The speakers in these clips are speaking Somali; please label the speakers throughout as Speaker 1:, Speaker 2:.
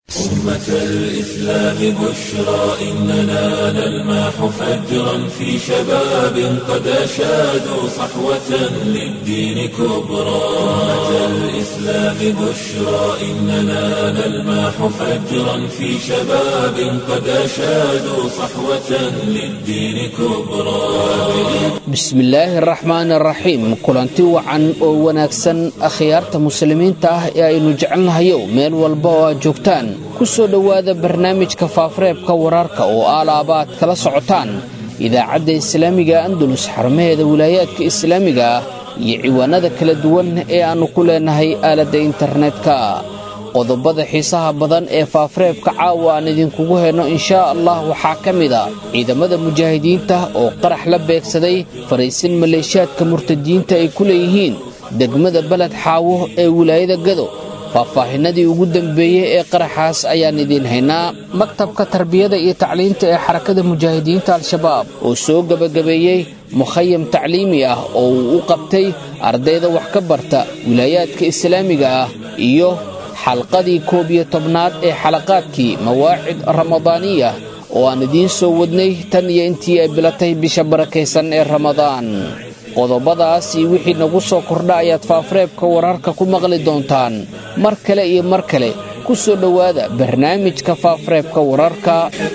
Speaker 1: أمة الإسلام بشرى إننا نلمح فجرا في شباب قد أشادوا صحوة للدين كبرى. أمة الإسلام بشرى إننا نلمح فجرا في شباب قد أشادوا صحوة للدين كبرى.
Speaker 2: بسم الله الرحمن الرحيم. kulanti wacan oo wanaagsan akhyaarta muslimiinta ah ee aynu jecelnahay meel walba oo joogtaan ku soo dhawaada barnaamijka faafareebka wararka oo aalaabad kala socotaan idaacadda islaamiga Andalus xarmaheeda wilaayadka islaamiga iyo ciwaanada kala duwan ee aanu ku leenahay aalada internetka. qodobada xiisaha badan ee faafareebka caawa aan idinkugu heeno insha Allah waxaa kamida ciidamada mujaahidiinta oo qarax la beegsaday fariisin maleeshiyaadka murtadiinta ay ku leeyihiin degmada balad xaawo ee wilaayada Gado. faahfaahinadii ugu dambeeyay ee qaraxaas ayaan idin haynaa. maktabka tarbiyada iyo tacliinta ee xarakada mujaahidiinta al-shabaab oo soo gabagabeeyay mukhayam tacliimi ah oo uu u qabtay ardayda wax ka barta wilaayadka islaamiga ah iyo xalqadii 11aad ee xalaqaadkii mawaacid ramadaaniya oo aan idiin soo wadnay tan iyo intii ay bilatay bisha barakeysan ee Ramadaan. qodobadaas iyo wixii nagu soo kordha ayaad faafareebka wararka ku maqli doontaan mar kale iyo mar kale ku soo dhawaada barnaamijka faafareebka wararka.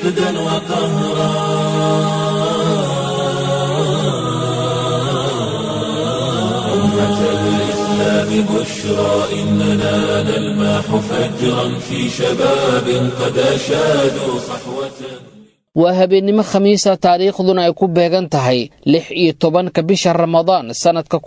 Speaker 1: بشرى إننا نلمح فجرا في شباب قد أشادوا صحوة.
Speaker 2: waa habeenimo khamiisa taariikhduna ay ku beegan tahay 16 bisha Ramadaan sanadka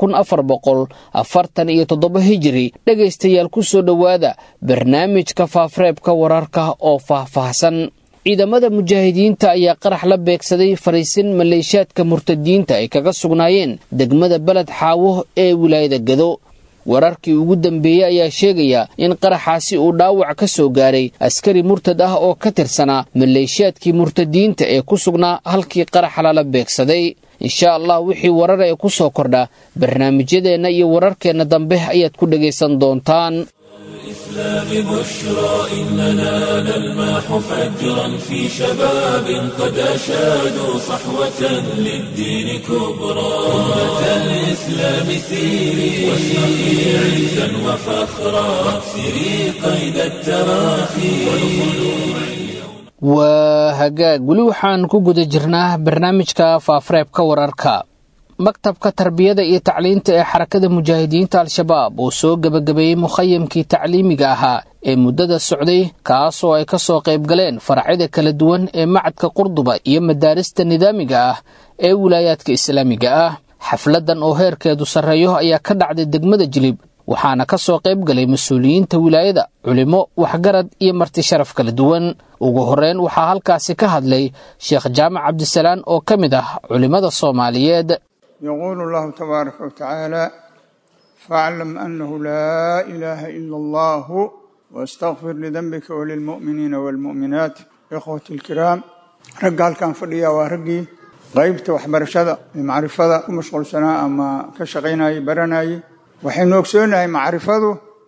Speaker 2: 1447 hijri. dhagaystayaal ku soo dhawaada barnaamijka faafareebka wararka oo faahfaahsan. ciidamada mujaahidiinta ayaa qarax la beegsaday fariisin maleeshiyaadka murtadiinta ay kaga sugnaayeen degmada balad xaawo ee wilaayada Gado. wararkii ugu dambeeyay ayaa sheegaya in qaraxaasi uu dhaawac ka soo gaaray askari murtad ah oo ka tirsanaa maleeshiyaadkii murtadiinta ee ku sugnaa halkii qarax la beegsaday. insha Allah wixii warar ay ku soo kordha barnaamijyadeena iyo wararkeena dambe ayaad ku dhageysan doontaan.
Speaker 1: الإسلام بشرى إننا نلمح فجرا في شباب قد أشادوا صحوة للدين كبرى. أمة الإسلام سيري واشرقي عزا وفخرا واكسري قيد التراخي والخلوع.
Speaker 2: waa hagaag weli waxaan ku guda jirnaa barnaamijka faafareebka wararka. maktabka tarbiyada iyo tacliinta ee xarakada mujaahidiinta al-shabaab oo soo gabagabeeyay mukhayamkii tacliimiga ahaa ee muddada socday kaas oo ay ka soo qayb galeen faracyada kala duwan ee macadka Qurduba iyo madaarista nidaamiga ah ee wilaayadka islaamiga ah. xafladan oo heerkeedu sareeyo ayaa ka dhacday degmada Jilib waxaana ka soo qayb galay mas'uuliyiinta wilaayada, culimo, waxgarad iyo marti sharaf kala duwan. ugu horeyn waxaa halkaasi ka hadlay Sheekh Jaamac Cabdisalaan oo kamid ah culimada Soomaaliyeed.
Speaker 3: يقول الله تبارك وتعالى فاعلم أنه لا إله إلا الله واستغفر لذنبك وللمؤمنين والمؤمنات. إخوتي الكرام رجال كان فضيا ورجي غيبت وحبرشة معرفة ومشغول سنة أما كشغيناي برناي وحين نكسوناي معرفة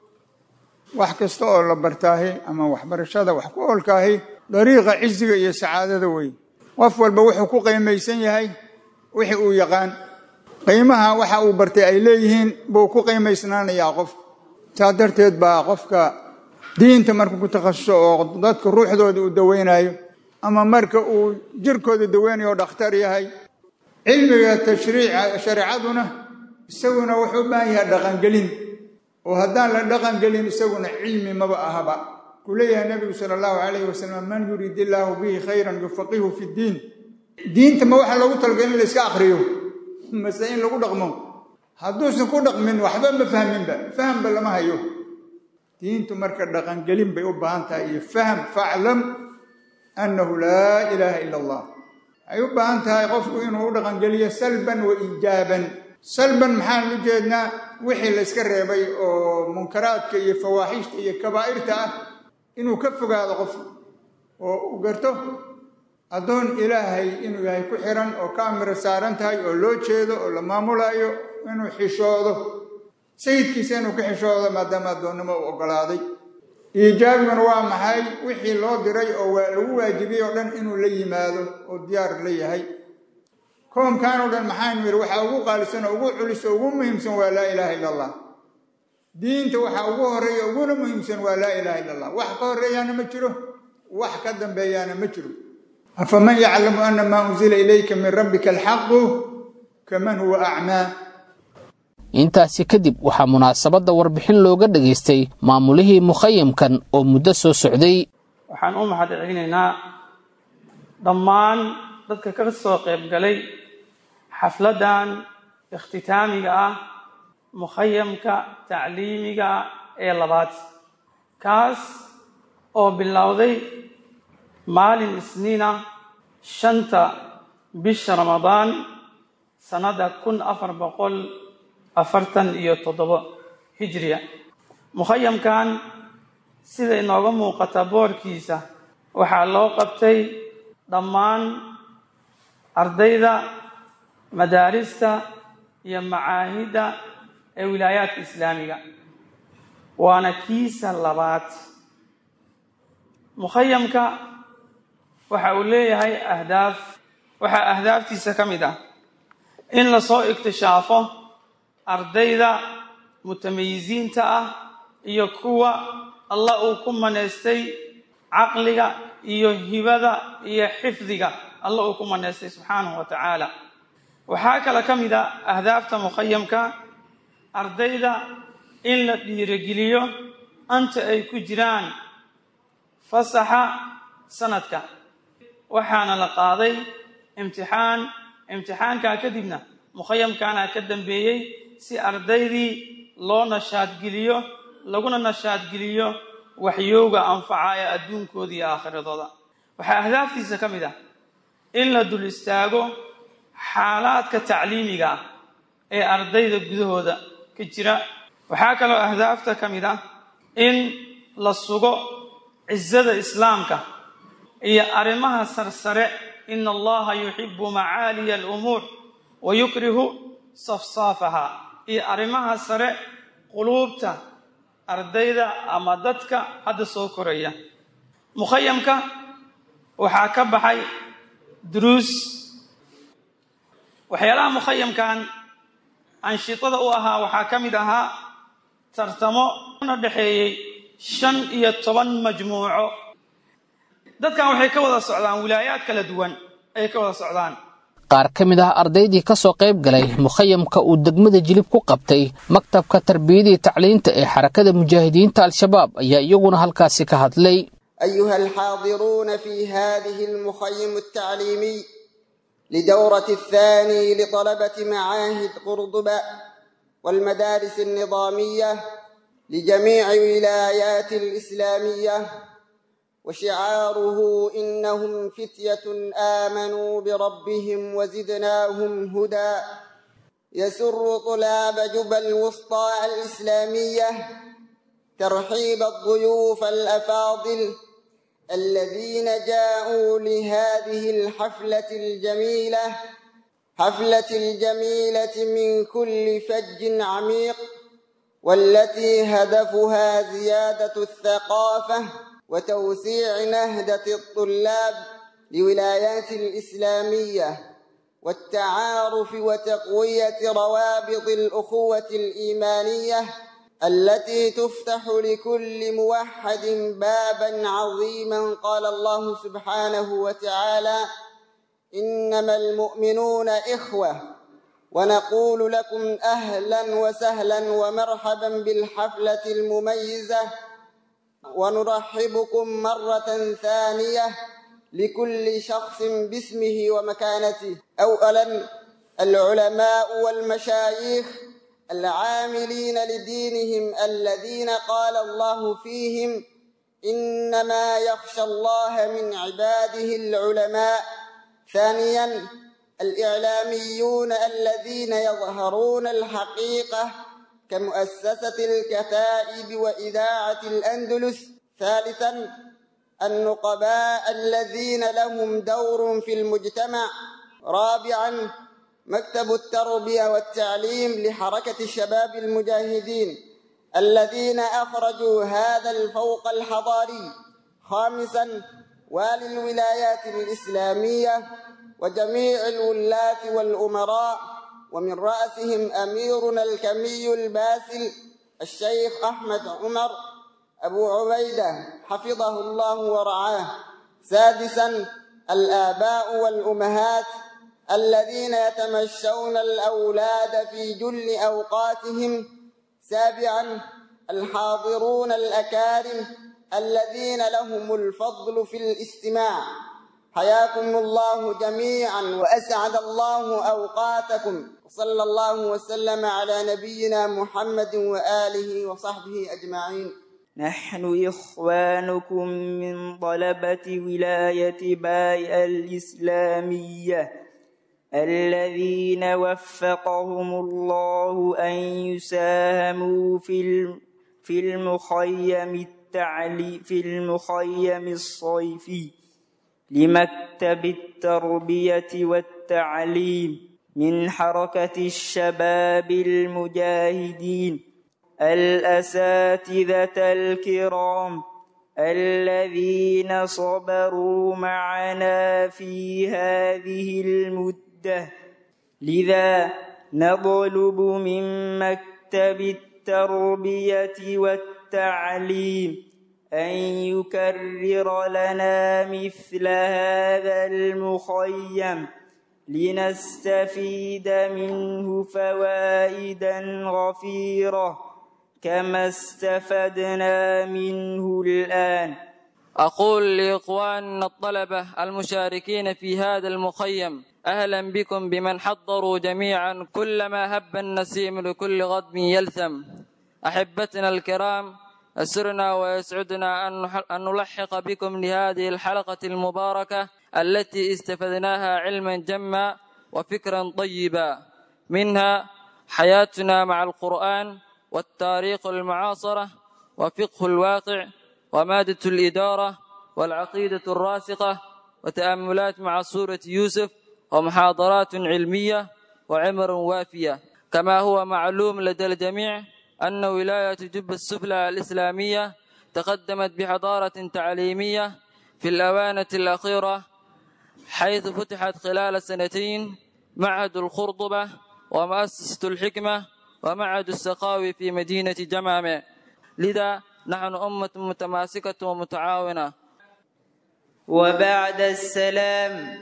Speaker 3: وحكستو الله برتاهي أما وحبرشة وحكول كاهي طريقة عزة يا سعادة ذوي وفول بوحكو قيمة يسنيهاي وحي يقان qiimaha waxa uu bartay ay leeyihiin buu ku qiimeysnaanayaa qof taadarteed baa qofka diinta markuu ku takhasuso oo dadka ruuxdooda uu daweynayo ama marka uu jirkooda daweynayo dhakhtar yahay cilmiga tashriica shariicaduna isaguna wuxuu baahan yahay dhaqan gelin oo haddaan la dhaqan gelin isaguna cilmi maba ahaba kuleeyahay nabiga sallallahu alayhi wasallam man yuridillahu bihi khayran yufaqihu fi diin. diinta ma waxa lagu talgalay in la iska akhriyo مسائل لو دقمو hadduusan ku dhaqmin waxba ma fahminba fahamba lama hayo. diintu marka dhaqan gelin bay u baahan tahay iyo faham. fa'lam annahu la ilaha illa Allah ay u baahan tahay qofku inuu u dhaqan geliyo salban wa ijaban. salban maxaan u jeednaa wixii la iska reebay oo munkaraadka iyo fawaaxishta iyo kabaa'irta ah inuu ka fogaado qof oo u garto adoon ilaahay inuu yahay ku xiran oo kaamira saaran tahay oo loo jeedo oo la maamulayo inuu xishoodo sayidkiisa inuu ka xishoodo maadaama adoonnimo u ogolaaday iijaabiguna waa maxay wixii loo diray oo lagu waajibiyey oo dhan inuu la yimaado oo diyaar la yahay koonkan oo dhan maxaynu yidhi waxaa ugu qaalisan oo ugu culis oo ugu muhiimsan waa laa ilaaha illa allah diinta waxaa ugu horreeya uguna muhiimsan waa laa ilaaha illa allah wax ka horreeyaana ma jiro wax ka dambeeyaana ma jiro afaman yaclamu ana maa unzila ilayka min rabbika alxaqu kaman huwa acmaa
Speaker 2: intaasi kadib waxaa munaasabadda warbixin looga dhageystay maamulihii mukhayamkan oo muddo soo socday
Speaker 4: waxaan u mahadcelinaynaa dhammaan dadka ka soo qayb galay xafladan ikhtitaamiga ah mukhayamka tacliimiga ee labaad kaas oo bilowday maalin isniina 5 bisha Ramadaan sanada 1447 hijriya mukhayamkan sida inooga muuqata boorkiisa waxaa loo qabtay dhammaan ardayda madaarista iyo macaahidda ee wilaayaadka islaamiga waana kiisa labaad mukhayamka waxa uu leeyahay ahdaaftiisa ka mid ah in la soo iktishaafo ardayda mutamayiziinta ah iyo kuwa Allah uu ku maneystay caqliga iyo hibada iyo xifdiga Allah uu ku maneystay subhanahu wa ta'ala waxaa kala ka mid ah ahdaafta mukhayamka ardayda in la dhiirigeliyo anta ay ku jiraan fasaxa sanadka waxaana la qaaday imtixaanka kadibna mukhayamkana ka dambeeyay si ardaydii loo nashaad geliyo laguna nashaad geliyo waxyooga anfacaya adduunkooda iyo aakhiradooda waxa ahdaaftiisa ka mid ah in la dul istaago xaalaadka tacliimiga ee ardayda gudahooda ka jira waxa kale oo ahdaafta ka mid ah in la sugo cizzada islaamka iyo arimaha sarsare in allaha yuhibbu ma'aliya al-umur wa yukrihu safsafaha iyo arimaha sare quluubta ardayda ama dadka hadda soo koraya mukhayamka waxaa ka baxay duruus waxyaalaha mukhayamkan anshitada u ahaa waxaa ka mid ahaa tartamo una dhaxeeyay 5 iyo 10 majmuuco dadkan waxay ka wada socdaan wilaayaad kala duwan ay ka wada socdaan
Speaker 2: qaar ka mid ah ardaydii ka soo qayb galay mukhayamka uu degmada jilib ku qabtay maktabka tarbiyada iyo tacliinta ee xarakada mujaahidiinta al-shabaab ayaa iyaguna halkaasi ka hadlay
Speaker 5: أيها الحاضرون في هذه المخيم التعليمي لدورة الثاني لطلبة معاهد قرطبة والمدارس النظامية لجميع ولايات الإسلامية وشعاره إنهم فتية آمنوا بربهم وزدناهم هدى يسر طلاب جبل الوسطى الإسلامية ترحيب الضيوف الأفاضل الذين جاءوا لهذه الحفلة الجميلة من كل فج عميق والتي هدفها زيادة الثقافة وتوسيع نهضة الطلاب لولايات الإسلامية والتعارف وتقوية روابط الأخوة الإيمانية التي تفتح لكل موحد بابا عظيما قال الله سبحانه وتعالى إنما المؤمنون إخوة ونقول لكم أهلا وسهلا ومرحبا بالحفلة المميزة ونرحبكم مرة ثانية لكل شخص باسمه ومكانته أولا العلماء والمشايخ العاملين لدينهم الذين قال الله فيهم إنما يخشى الله من عباده العلماء ثانيا الإعلاميون الذين يظهرون الحقيقة كمؤسسة الكتائب وإذاعة الأندلس ثالثا النقباء الذين لهم دور في المجتمع رابعا مكتب التربية والتعليم لحركة الشباب المجاهدين الذين أخرجوا هذا الفوق الحضاري. خامسا والي الولايات الإسلامية وجميع الولاة والأمراء، ومن رأسهم أميرنا الكمي الباسل الشيخ أحمد عمر أبو عبيدة حفظه الله ورعاه. سادسا الآباء والأمهات الذين يتمشون الأولاد في جل أوقاتهم. سابعا الحاضرون الأكارم الذين لهم الفضل في الاستماع. حياكم الله جميعا وأسعد الله أوقاتكم، وصلى الله وسلم على نبينا محمد وآله وصحبه أجمعين.
Speaker 6: نحن إخوانكم من طلبة ولاية باي الإسلامية الذين وفقهم الله أن يساهموا في المخيم الصيفي لمكتب التربية والتعليم من حركة الشباب المجاهدين. الأساتذة الكرام الذين صبروا معنا في هذه المدة، لذا نطلب من مكتب التربية والتعليم أن يكرر لنا مثل هذا المخيم لنستفيد منه فوائدا غفيرة كما استفدنا منه الآن.
Speaker 7: أقول لإخواننا الطلبة المشاركين في هذا المخيم أهلا بكم بمن حضروا جميعا، كلما هب النسيم لكل غضب يلثم. أحبتنا الكرام، أسرنا ويسعدنا أن نلحق بكم لهذه الحلقة المباركة التي استفدناها علما جما وفكرا طيبا، منها حياتنا مع القرآن والتاريخ المعاصرة وفقه الواقع ومادة الإدارة والعقيدة الراسخة وتأملات مع سورة يوسف ومحاضرات علمية وعمر وافية. كما هو معلوم لدى الجميع أن ولاية جبة السفلى الإسلامية تقدمت بحضارة تعليمية في الآونة الأخيرة، حيث فتحت خلال سنتين معهد الخرطبة ومؤسسة الحكمة ومعهد السقاوي في مدينة جمامة. لذا نحن أمة متماسكة ومتعاونة.
Speaker 6: وبعد السلام،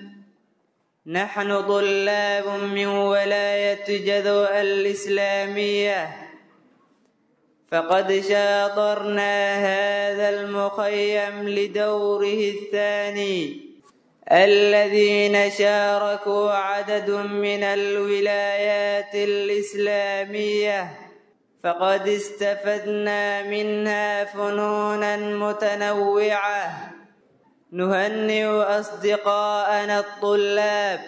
Speaker 6: نحن طلاب من ولاية جذوء الإسلامية، فقد شاطرنا هذا المخيم لدوره الثاني، الذين شاركوا عدد من الولايات الإسلامية، فقد استفدنا منها فنونا متنوعة. نهنئ أصدقاءنا الطلاب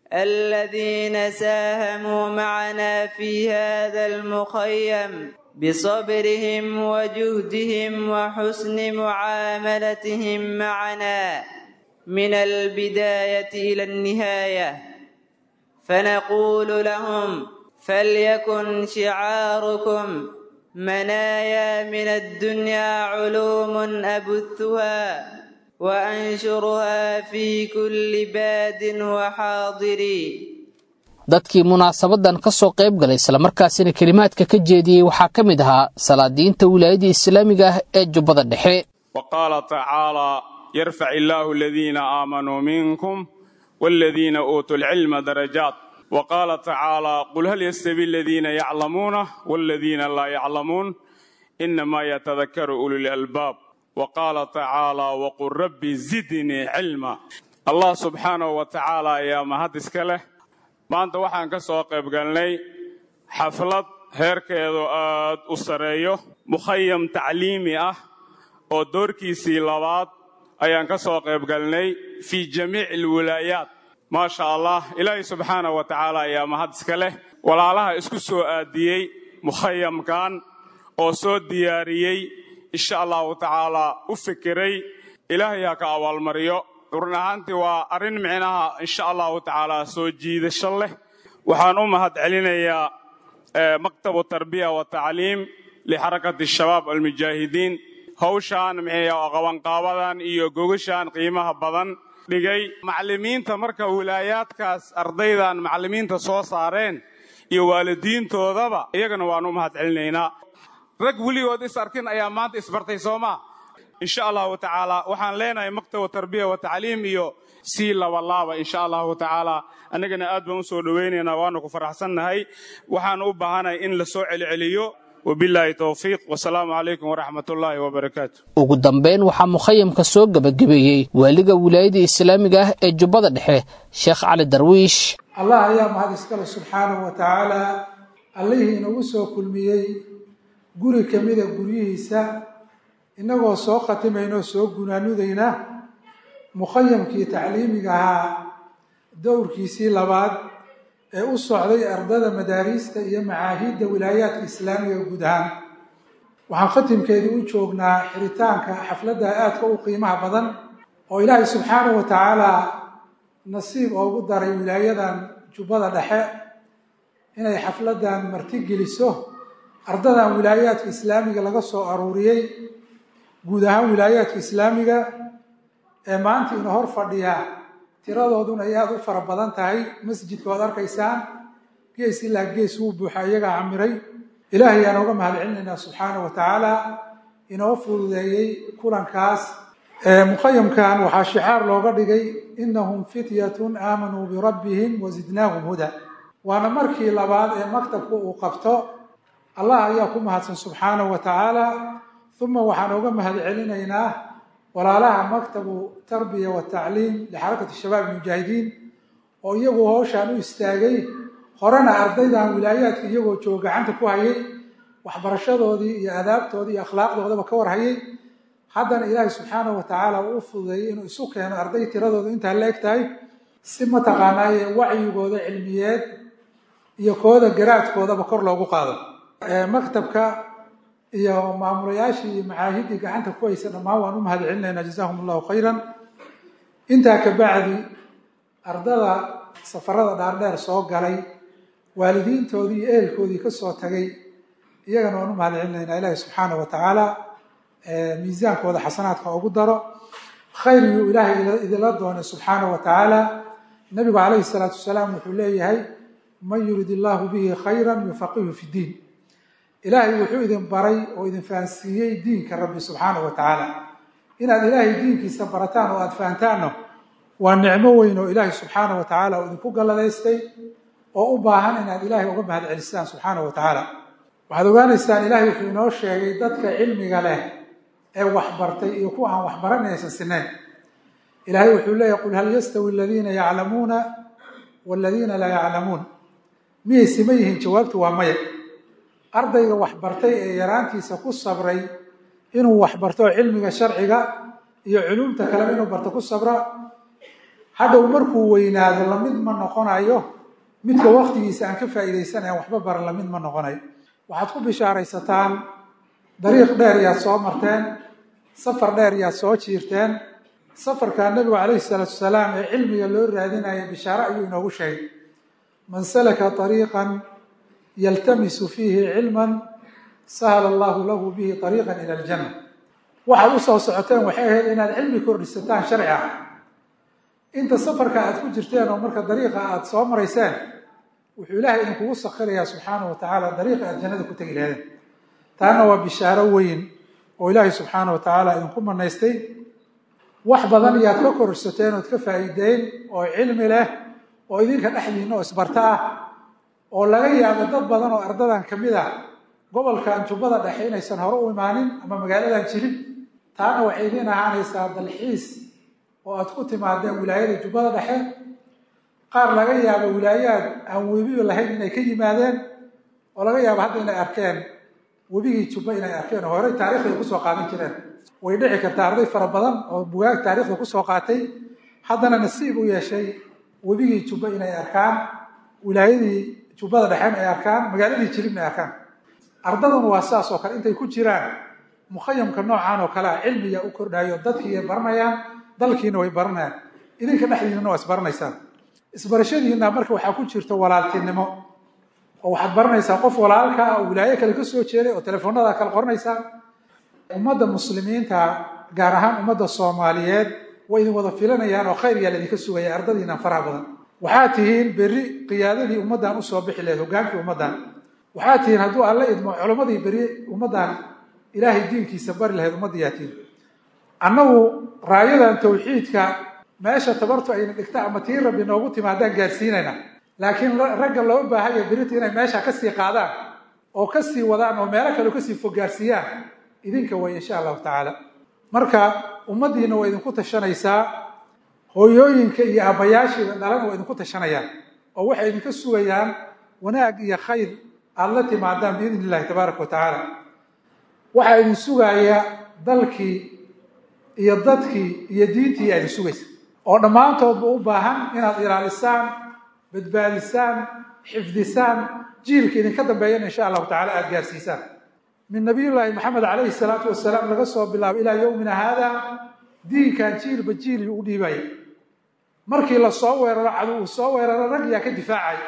Speaker 6: الذين ساهموا معنا في هذا المخيم بصبرهم وجهدهم وحسن معاملتهم معنا من البداية إلى النهاية، فنقول لهم: فليكن شعاركم منايا من الدنيا علوم أبثها وأنشرها في كل باد وحاضر.
Speaker 2: dadkii munaasabadan ka soo qayb galay isla markaasina kalimaadka ka jeediyay waxaa ka mid ahaa salaadiinta wilaayada islaamiga ah ee Jubbada Dhexe.
Speaker 8: وقال تعالى: يرفع الله الذين آمنوا منكم والذين أوتوا العلم درجات. وقال تعالى: قل هل يستوي الذين يعلمون والذين لا يعلمون إنما يتذكر أولو الألباب. وقال تعالى: وقل ربي زدني علما. الله سبحانه وتعالى يا مهدس كله maanta waxaan ka soo qayb galnay xaflad heerkeedu aad u sareeyo, mukhayam tacliimi ah oo doorkiisii labaad ayaan ka soo qayb galnay fi jamiic alwilaayaat. ma sha Allah, ilaahay subhanahu wa ta'ala ayaa mahad iska leh. walaalaha isku soo aadiyay mukhayamkan oo soo diyaariyay, insha Allah ta'ala u fikiray, ilaahay ha ka abaalmariyo. ورناهانتي وأرين معناها إن شاء الله تعالى سوجي ذا الشله. وحان أمهد علينا يا مكتب التربية والتعليم lixarakati shabaab almujaahidiin hawshaan qabanqaabadan iyo gogashaan qiimaha badan dhigay macallimiinta marka wilaayaadkaas ardaydan macallimiinta soo saareen iyo waalidiintoodaba iyagana waanu mahad celinaynaa rag weligood is arkin ayaa maanta isbartay soomaa insha allahu tacaala waxaan leenahay maktab tarbiya wa tacliim iyo sii labalaaba insha allahu tacaala annagana aad baan u soo dhowaynaynaa waanu ku faraxsannahay waxaan u baahanahay in la soo celceliyo wabilaahi towfiiq wasalaamu calaykum waraxmatullaahi wabarakaatu
Speaker 2: ugu dambayn waxaa mukhayamka soo gebagabeeyey waaliga wilaayada islaamiga ah ee jubbada dhexe sheekh cali darwiish
Speaker 9: allah ayaa mahad iskale subxaanahu wa tacaala allihii inagu soo kulmiyey guri ka mida guryihiisa innagoo soo khatimayno soo gunaanudayna mukhayamkii tacliimiga ahaa dowrkiisii labaad ee u socday ardada madaariista iyo macaahidda wilaayaadka islaamiga guud ahaan waxaan khatimkeedii u joognaa xiritaanka xafladda aadka u qiimaha badan oo ilaahay subxaanahu wa tacaala nasiib oogu daray wilaayadan jubbada dhexe inay xafladdan martigeliso ardadan wilaayaadka islaamiga laga soo aruuriyey guud ahaan wilaayaadka islaamiga ee maanta ina hor fadhiya tiradooduna ay aada u fara badan tahay masjidka waad arkaysaan gees ilaa gees wuu buuxa iyagaa camiray ilaahay ayaan uga mahad celinaynaa subxaana wa tacaala inoo fududeeyey kulankaas mukhayamkan waxaa shicaar looga dhigay inahum fityatun aamanuu birabbihim wazidnaahum huda waana markii labaad ee maktabku uu qabto allah ayaa ku mahadsan subxaanahu wa tacaala uma waxaan uga mahad celinaynaa walaalaha maktabu tarbiya wa tacliim lixarakati shabaab almujaahidiin oo iyagu howshaan u istaagay horena ardaydan wilaayaadka iyagoo jooga gacanta ku hayay waxbarashadoodii iyo adaabtoodii iyo akhlaaqdoodaba ka war hayay haddana ilaahay subxaanahu wa tacaala uu u fududeeyey inuu isu keeno arday tiradooda intaa la eg tahay si mataqaanaaye wacyigooda cilmiyeed iyo kooda garaadkoodaba kor loogu qaado maktabka iyo maamulayaashii iyo macaahiddii gacanta ku haysa dhammaan waan u mahad celinaynaa jazaahum allahu khayran intaa ka bacdi ardada safarada dhaardheer soo galay waalidiintoodii iyo ehelkoodii ka soo tagay iyagana waan u mahad celinaynaa ilaahi subxaanahu wa tacaala miisaankooda xasanaadka ugu daro khayr yuu ilaahay idinla doonay subxaanahu wa tacaala nabigu calayhi salaatu wasalaam wuxuu leeyahay man yurid illaahu bihi khayran yufaqihu fi ddiin ilaahay wuxuu idin baray oo idin fahansiiyey diinka rabbi subxaanahu wa tacaala inaad ilaahay diinkiisa barataan oo aada fahantaanno waa nicmo weyn oo ilaahay subxaanahu wa tacaala uu idinku galladaystay oo u baahan inaad ilaahay uga mahad celisaan subxaanahu wa tacaala waxaad ogaanaysaan ilaahay wuxuu inoo sheegay dadka cilmiga leh ee waxbartay iyo kuwa aan waxbaran inaysan sinayn ilaahay wuxuu leeyahy qul hal yastawi aladiina yaclamuuna waladiina laa yaclamuun miyay sima yihiin jawaabtu waa maya ardayga waxbartay ee yaraantiisa ku sabray inuu waxbarto cilmiga sharciga iyo culumta kaleba inuu barto ku sabra hadhow markuu weynaado lamid ma noqonayo midka waktigiisa aan ka faa'iidaysanayan waxba baran lamid ma noqonayo waxaad ku bishaaraysataan dariiq dheer yaad soo marteen safar dheer yaad soo jiirteen safarka nabigu calayhi salaatu wasalaam ee cilmiga loo raadinaya bishaare ayuu inoogu sheegay man salaka ariiqan yaltamisu fiihi cilman sahala allahu lahu bihi ariiqan ila aljanna waxaad u soo socoteen waxay ahayd inaad cilmi kordhisataan sharci ah inta safarka aad ku jirteen oo marka dariiqa aad soo marayseen wuxuu ilaahay idinkugu sakhirayaa subxaanahu wa tacaala dariiqa aad jannada ku tegi lahaydeen taana waa bishaaro weyn oo ilaahay subxaanahu wa tacaala idinku manaystay wax badan iyaad ka korsateen ood ka faa'iideen oo cilmi leh oo idinka dhexdiinna oo isbarto ah oo laga yaabo dad badan oo ardadan ka mid ah gobolkan jubbada dhexe inaysan hore u imaanin ama magaaladan jirin taana waxay idiin ahaanaysaa dalxiis oo aad ku timaadeen wilaayada jubbada dhexe qaar laga yaabo wilaayaad aan webiba lahayn inay ka yimaadeen oo laga yaabo hadda inay arkeen webigii jubba inay arkeen oo horey taarikhday kusoo qaadan jireen way dhici kartaa arday fara badan oo bugaag taarikhda kusoo qaatay haddana nasiib u yeeshay webigii jubba inay arkaan wilaayadii jubbada dhexen ay arkaan magaaladii jiribna ay arkaan ardaduna waa saas oo kale intay ku jiraan mukhayamka noocan oo kale ah cilmiga u kordhayo dadkiiay baranayaan dalkiina way baranayaan idinka dhexdiinana waa isbaranaysaan isbarashadiina marka waxaa ku jirta walaaltinimo oo waxaad baranaysaa qof walaalka oo wilaayo kale ka soo jeeday oo telefoonada kala qoranaysaa. ummadda muslimiinta gaar ahaan ummadda Soomaaliyeed way idin wada filanayaan oo khayr yaa idinka sugaya ardadiina faraha badan. waxaad tihiin berri qiyaadadii ummaddan u soo bixi lahayd hogaankii ummaddan. waxaad tihiin hadduu alla idmo culimmadii berri ummaddan ilaahay diinkiisa bari lahayd ummaddiyaa tihiin. annagu raayadan tawxiidka meesha tabartu ayna dhigta ama tii rabbi noogu timaadaan gaarsiinayna, laakiin ragga loo baahaya berita inay meesha ka sii qaadaan oo ka sii wadaan oo meelo kale ka sii fog gaarsiiyaan idinka way insha allahu tacaala. marka ummaddiina waa idinku tashanaysaa, hooyooyinka iyo aabbayaashiida dhalana waa idinku tashanayaan oo waxay idinka sugayaan wanaag iyo khayr aada la timaadaan biidni illahi tabaaraka wa tacaala. waxaa idin sugaaya dalkii iyo dadkii iyo diintii aa idin sugaysa oo dhammaantoodba u baahan inaad ilaalisaan, badbaadisaan, xifdisaan, jiilka idinka dambeeyana insha allahu tacala aada gaarsiisaan. min nabiyullaahi maxamed calayhi salaatu wasalaam laga soo bilaabo ilaa yowmina haada diinkan jiilba jiilii u dhiibaya. markii la soo weeraro cadow uu soo weeraro rag yaa ka difaacay.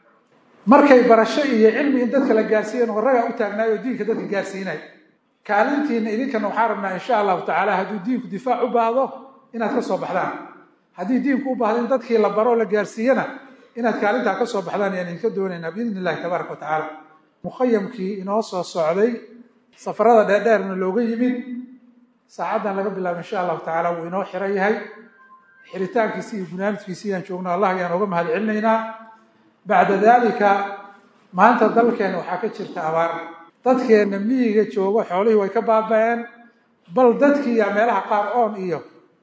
Speaker 9: markay barasho iyo cilmi in dadka la gaarsiiyan oo ragaa u taagnaayoo diinka dadka gaarsiinay. kaalintiina idinkana waxaan rabnaa insha allahu tacaala hadduu diinku difaac u baahdo inaad ka soo baxdaan, haddii diinku u baahdo in dadkii la baro la gaarsiiyana inaad kaalintaa ka soo baxdaan ayaan idinka doonaynaa biidni illahi tabaaraka wa tacaala. mukhayamkii inoo soo socday safarada dheerdheerna looga yimid saacaddan laga bilaabo insha allahu tacaala wuu inoo xiran yahay. xiritaankiisi iyo gunaanidkiisi ayaan joognaa, allah ayaan uga mahad celinaynaa. bacda daalika maanta dalkeena waxaa ka jirta abaar. dadkeena miyiga joogo xoolihii way ka baaba'een, bal dadkii yaa meelaha qaar oon iyo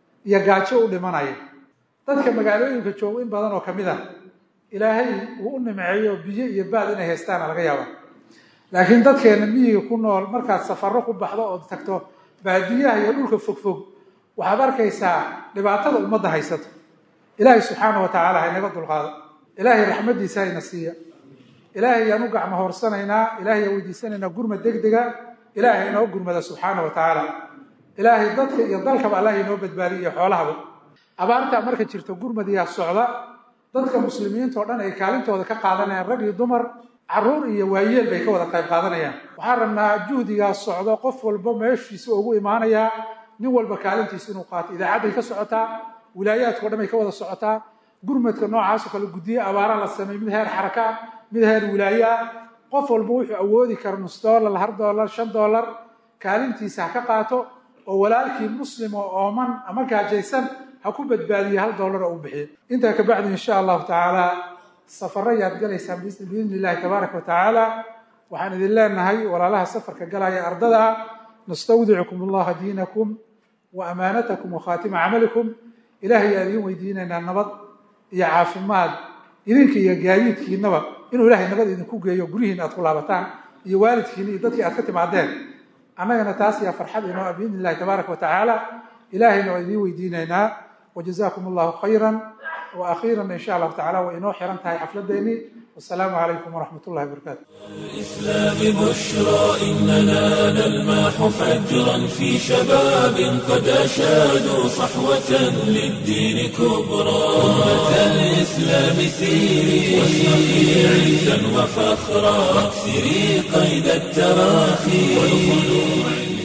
Speaker 9: gaajo u dhimanaya. dadka magaalooyinka joogo in badan oo kamid ah ilaahay uu u nimceeyo biyo iyo baad inay haystaana laga yaaba, laakiin dadkeena miyiga ku nool markaad safarro ku baxdo ood tagto baadiyaha iyo dhulka fogfog waxaad arkaysaa dhibaatada ummadda haysato. ilaahay subxaana wa tacaala haynaga dulqaado, ilaahay raxmaddiisa hayna siiya. ilaahay ayaan u gacmo hoorsanaynaa, ilaahay ayaan weydiisanaynaa gurmad degdega, ilaahay inoo gurmada subxaana wa tacaala. ilaahay dadka iyo dalkaba allah inoo badbaadiya iyo xoolahaba. abaartaa marka jirto gurmadiyaa socda, dadka muslimiinta oo dhan ay kaalintooda ka qaadanayaan, rag iyo dumar, carruur iyo waayeel bay ka wada qayb qaadanayaan. waxaan rabnaa juhdigaa socdo qof walba meeshiisa ugu imaanayaa, nin walba kaalintiisa inuu qaato. idaacadday ka socotaa, wilaayaadka o dhan bay ka wada socotaa. gurmadka noocaasoo kale guddiye abaaraha la sameey, mid heer xarakaa, mid heer wilaayaa. qof walba wuxuu awoodi kara $1, $1, $5 kaalintiisa ha ka qaato oo walaalkii muslim oo ooman ama gaajaysan ha ku badbaadiya $1 oo u bixiyo. intaa ka bacdi insha allahu tacaala safarro yaad galaysaan biidni illahi tabaaraka wa tacaala. waxaan idin leenahay walaalaha safarka galaya ardada ah, nastawdicukum allaha diinakum wa amaanatakum wa khaatima camalikum. ilaahay yaa idin weydiinaynaa nabad iyo caafimaad idinka iyo gaadiidkiinaba, inuu ilaahay nabad idinku geeyo, guryihiina aad ku laabataan iyo waalidkiina iyo dadkii aad ka timaadeen. annagana taas yaa farxad inoo ah biidni illahi tabaaraka wa tacaala. ilaahayna waa idiin weydiinaynaa. wajazaakum allahu khayran. wa akhiiran insha allahu tacaala way inoo xiran tahay xafladeennii. والسلام عليكم ورحمة الله وبركاته.
Speaker 1: الإسلام بشرى إننا نلمح فجرا في شباب قد أشادوا صحوة للدين كبرى. أمة الإسلام سيري واشرقي عزا وفخرا واكسري قيد التراخي والخلوع.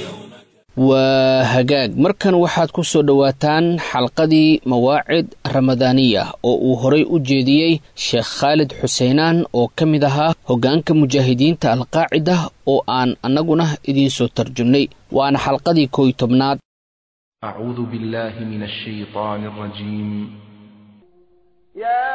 Speaker 2: waa hagaag. markan waxaad ku soo dhowaataan xalqadii mawaacid ramadaaniya oo uu horay u jeediyey sheekh khaalid xuseenaan oo ka mid ahaa hoggaanka mujaahidiinta alqaacida oo aan annaguna idiin soo tarjumnay. waana xalqadii 11aad.
Speaker 10: أعوذ بالله من الشيطان الرجيم.
Speaker 11: يا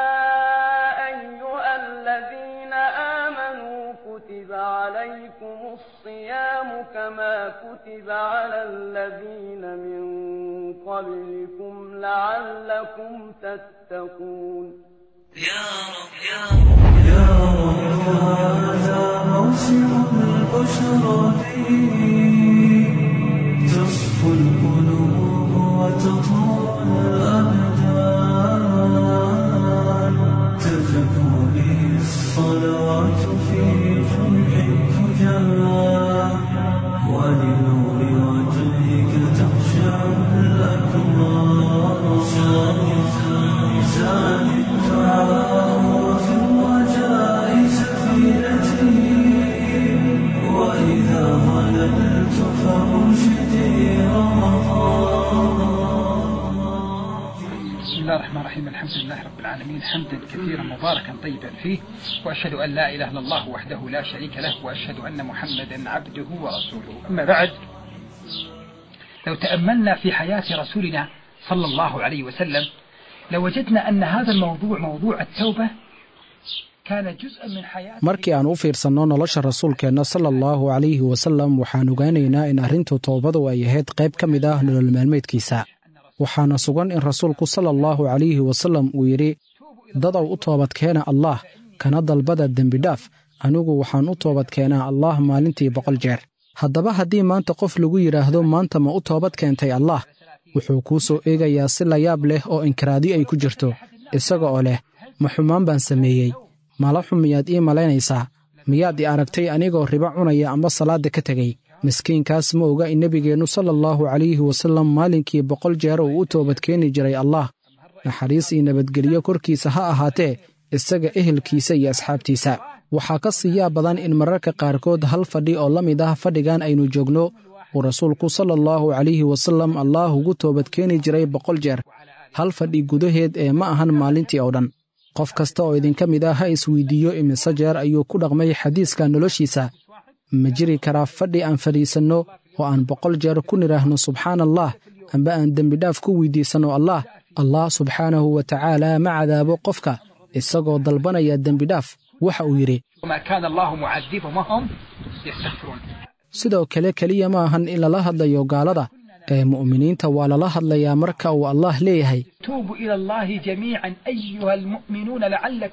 Speaker 11: أيها الذين آمنوا كتب عليكم الصيام كما كتب على الذين من قبلكم لعلكم تتقون.
Speaker 12: يا رب يا رب يا رب هذا موسم البشرى فيه تصفو القلوب وتطهر الأبدان تزكو به الصلوات في جمع الفجار ولنور وجهك تخشع الأكرام زاد الدعاء وفي الرجاء سفير
Speaker 13: الله الرحمن الرحيم الحمد لله رب العالمين حمدا كثيرا مباركا طيبا فيه وأشهد أن لا إله إلا الله وحده لا شريك له وأشهد أن محمدا عبده ورسوله. أما بعد، لو تأملنا في حياة رسولنا صلى الله عليه وسلم لوجدنا أن هذا الموضوع موضوع التوبة كان جزءا من حياة.
Speaker 14: markii aan u fiirsanno nolosha rasuulkeenna sala allahu calayhi wasallam waxaan ogaanaynaa in arrintu toobadu ay ahayd qayb ka mid ah nolol maalmeedkiisa. waxaana sugan in rasuulku sala allahu calayhi wasallam uu yidhi, dadow u toobadkeena allaah kana dalbada dembidhaaf, anigu waxaan u toobadkeenaa allaah maalintii 100 jeer. haddaba haddii maanta qof lagu yidhaahdo maanta ma u toobad keentay allaah, wuxuu kuu soo eegayaa si layaab leh oo inkiraadi ay ku jirto, isaga oo leh, ma xumaan baan sameeyey? mala xun miyaad ii malaynaysaa? miyaad i aragtay anigoo ribo cunaya ama salaadda ka tegey? miskiinkaas ma oga in nebigeennu sala allahu calayhi wasallam maalinkii 100 jeer uu u toobadkeeni jiray allaah. naxariis iyo nabadgelyo korkiisa ha ahaatee, isaga ehelkiisa iyo asxaabtiisa. waxaa ka siiyaa badan in mararka qaarkood hal fadhi oo la mid ah fadhigan aynu joogno uu rasuulku sala allahu calayhi wasallam allaah ugu toobadkeeni jiray 100 jeer, hal fadhi gudaheed ee ma ahan maalintii oo dhan. qof kasta oo idinka mid ah ha isweydiiyo imise jeer ayuu ku dhaqmay xadiiska noloshiisa. ma jiri karaa fadhi aan fadhiisanno oo aan 100 jeer ku nidhaahno subxaana allah, amba aan dembidhaaf ku weydiisanno allaah? allah subxaanahu wa tacaala ma cadaabo qofka isagoo dalbanaya dembidhaaf. waxa uu yidhi, sidoo kale keliya ma ahan in lala hadlayo gaalada ee mu'miniinta waa lala hadlayaa marka uu allaah leeyahay,
Speaker 13: tuubu ila allahi jamiican ayuha almu'minuuna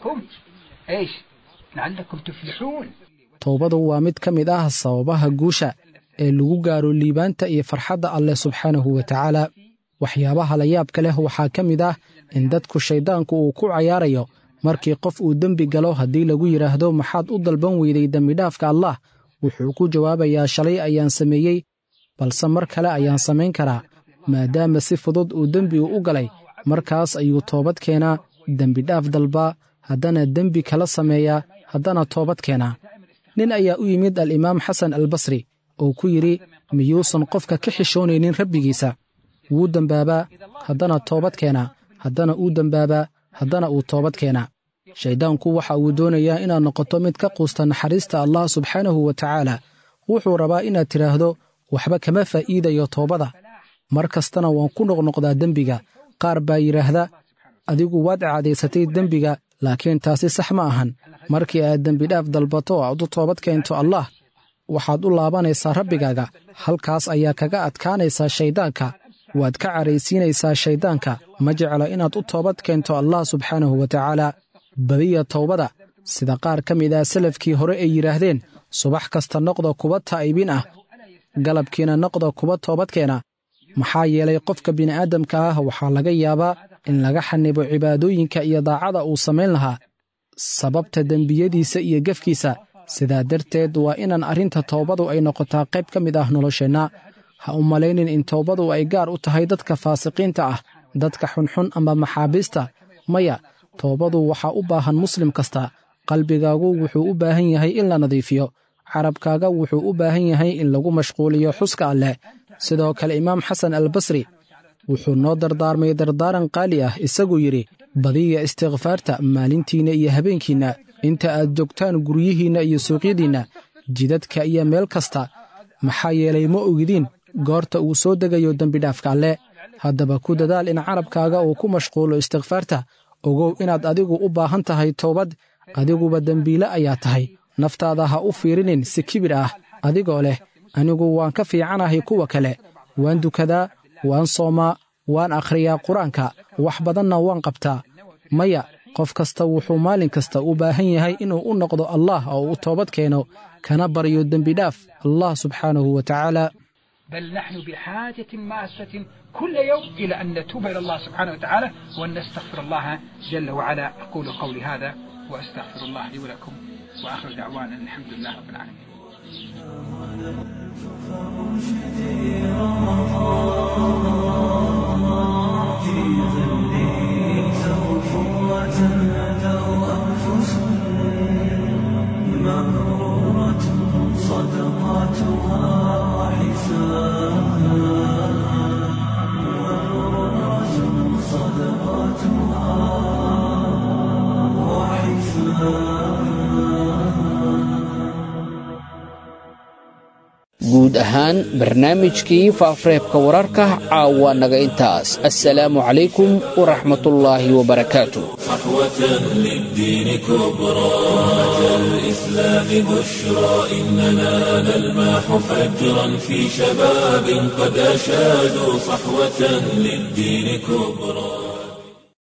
Speaker 13: lacallakum tuflixuun.
Speaker 14: toobadu waa mid ka mid ah sababaha guusha ee lagu gaaro liibaanta iyo farxadda alleh subxaanahu wa tacaala. waxyaabaha la yaabka leh waxaa ka mid ah in dadku shayddaanku uu ku cayaarayo markii qof uu dembi galo. haddii lagu yidhaahdo maxaad u dalban weyday dembidhaafka allaah, wuxuu ku jawaabayaa shalay ayaan sameeyey, balse mar kale ayaan samayn karaa. maadaama si fudud uu dembigu u galay, markaas ayuu toobad keenaa, dembidhaaf dalbaa, haddana dembi kala sameeyaa, haddana toobad keenaa. nin ayaa u yimid alimaam xasan albasri oo ku yidhi, miyuusan qofka ka xishoonaynin rabbigiisa? wuu dembaabaa, haddana toobad keenaa, haddana uu dembaabaa, haddana uu toobad keenaa. shayddaanku waxa uu doonayaa inaad noqoto mid ka quusta naxariista allah subxaanahu wa tacaala. wuxuu rabaa inaad tidhaahdo, waxba kama faa'iidayo toobada, mar kastana waan ku noqnoqdaa dembiga. qaar baa yidhaahda, adigu waad caadaysatay dembiga, laakiin taasi sax ma ahan. markii aad dembidhaaf dalbato oo aad u toobad keento allaah, waxaad u laabanaysaa rabbigaaga. halkaas ayaa kaga adkaanaysaa shayddaanka, waad ka caraysiinaysaa shayddaanka. ma jeclo inaad u toobad keento allah subxaanahu wa tacaala. badiya towbada, sida qaar ka mid ah salafkii hore ay yidhaahdeen, subax kasta noqda kuwa taa'ibin ah, galabkiina noqda kuwa toobadkeena. maxaa yeelay qofka bini'aadamka ah waxaa laga yaabaa in laga xanibo cibaadooyinka iyo daacada uu samayn lahaa sababta dembiyadiisa iyo gefkiisa. sidaa darteed waa inaan arrinta toobadu ay noqotaa qayb ka mid ah nolosheenna. ha u malaynin in toobadu ay gaar u tahay dadka faasiqiinta ah, dadka xunxun ama maxaabiista. maya, toobadu waxaa u baahan muslim kasta. qalbigaagu wuxuu u baahan yahay in la nadiifiyo, carabkaaga wuxuu u baahan yahay in lagu mashquuliyo xuska alleh. sidoo kale imaam xasan albasri wuxuu noo dardaarmay dardaaran qaali ah, isaguu yidhi, badiya istikfaarta maalintiinna iyo habeenkiinna, inta aad joogtaan guryihiinna iyo suuqyadiinna, jidadka iyo meel kasta. maxaa yeelay ma ogidiin goorta uu soo degayo dembidhaafka alleh. haddaba ku dadaal in carabkaaga uu ku mashquulo istikfaarta. ogow inaad adigu u baahan tahay toobad, adiguba dembiile ayaa tahay. naftaada ha u fiirinin si kibir ah, adigoo leh, anigu waan ka fiicanahay kuwa kale, waan dukadaa, waan soomaa, waan akhriyaa qur-aanka, wax badanna waan qabtaa. maya, qof kasta wuxuu maalin kasta u baahan yahay inuu u noqdo allaah oo u toobad keeno, kana baryo dembidhaaf allah subxaanahu wa tacaala.
Speaker 13: بل نحن بحاجة ماسة كل يوم إلى أن نتوب إلى الله سبحانه وتعالى وأن نستغفر الله جل وعلا. أقول قولي هذا وأستغفر الله لي ولكم، وآخر دعوانا الحمد لله رب العالمين.
Speaker 2: guud ahaan barnaamijkii faafareebka wararka caawa naga intaas. assalaamu calaykum waraxmatullaahi wabarakaatu.
Speaker 1: صحوة للدين كبرى الإسلام بشرى إننا نلمح فجرا في شباب قد أشادوا صحوة للدين كبرى.